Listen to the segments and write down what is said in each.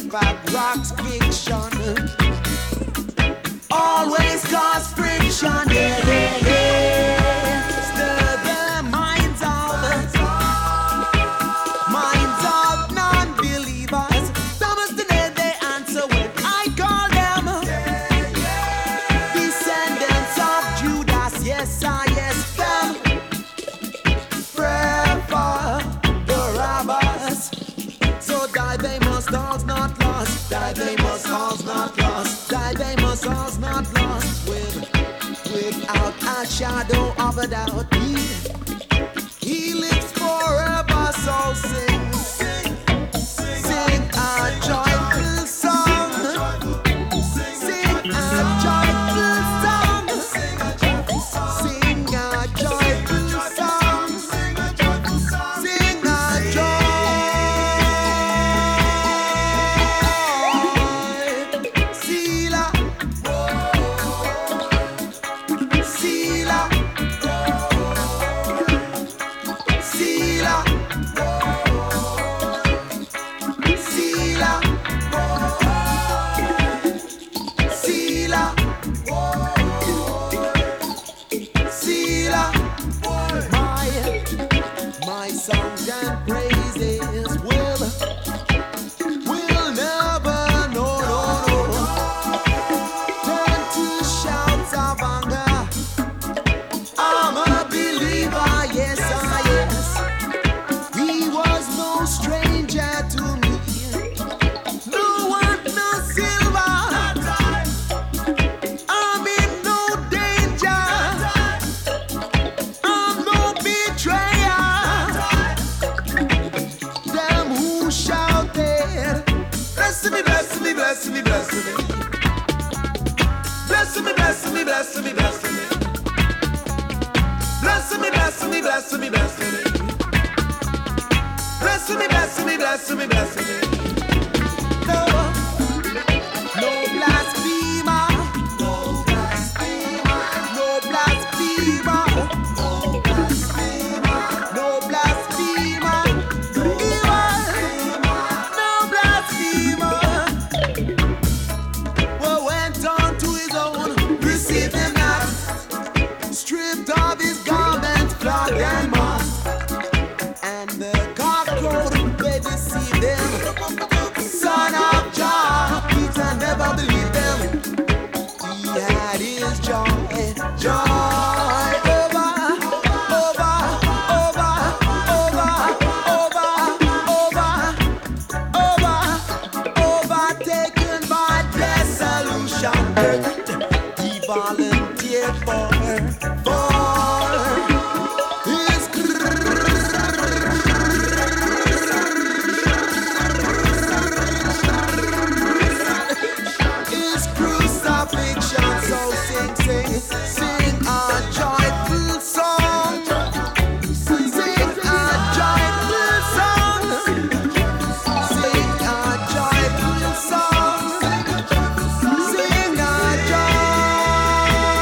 fact rocks fiction always cause friction. Yeah, yeah, yeah. Stir the minds of non-believers. Thomas today they answer when I call them. Descendants of Judas, yes, yes, them. Pray for the robbers. So die they must, all's not lost. Die they must, all's not lost. Die they must, all's not lost. Without a shadow of a doubt. He lives forever, so sing, sing a joyful song. Sing a joyful song. Sing a joyful song. Sing a joy. Sila, Sila, Sila, Sila, Sila, Sila. My songs and praises will never, no, no, no, turn to shouts of anger. I'm a believer, yes, yes. He was no stranger to me. No one, no silver. I'm in no danger. I'm no betrayer. Them who shouted, bless me, bless me, bless me, bless me. Bless me, bless me, bless me, bless me. Bless me, bless me, bless me, bless me. Bless me, bless me, bless me, bless me. No, no blasphemer. No blasphemer. No blasphemer. No blasphemer. No blasphemer. No blasphemer. Well, went on to his own, received him not, stripped of his garments, flogged and mocked. And the cock crowed, they deceived him. Son of Jah, Peter never believed them. He had his joy, joy over, over, over, over, over, over, overtaken by dissolution. He volunteered for his crucifixion. So sing, sing, sing a joyful song. Sing a joyful song. Sing a joyful song. Sing a joy.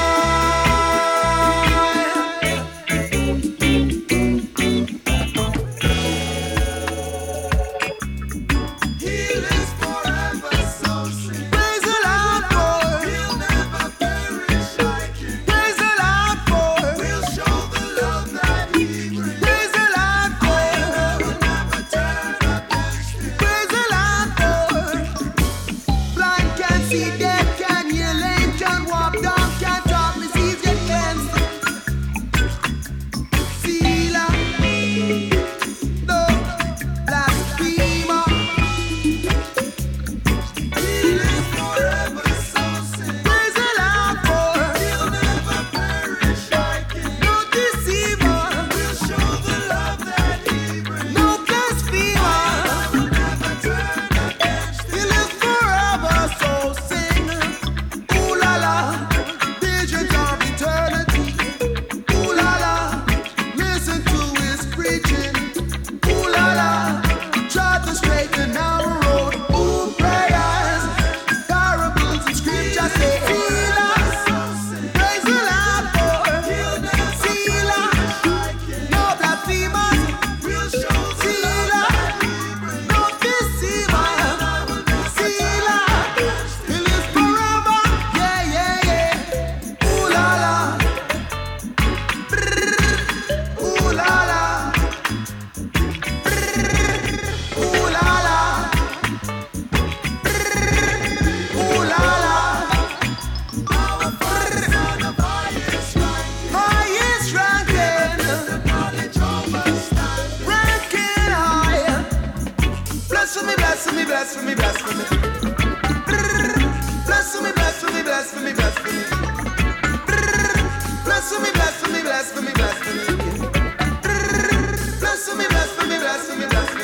blasphemy, blasphemy, blasphemy, blasphemy. Blasphemy, blasphemy, blasphemy, blasphemy. Blasphemy, blasphemy, blasphemy, blasphemy. Blasphemy, blasphemy, blasphemy, blasphemy.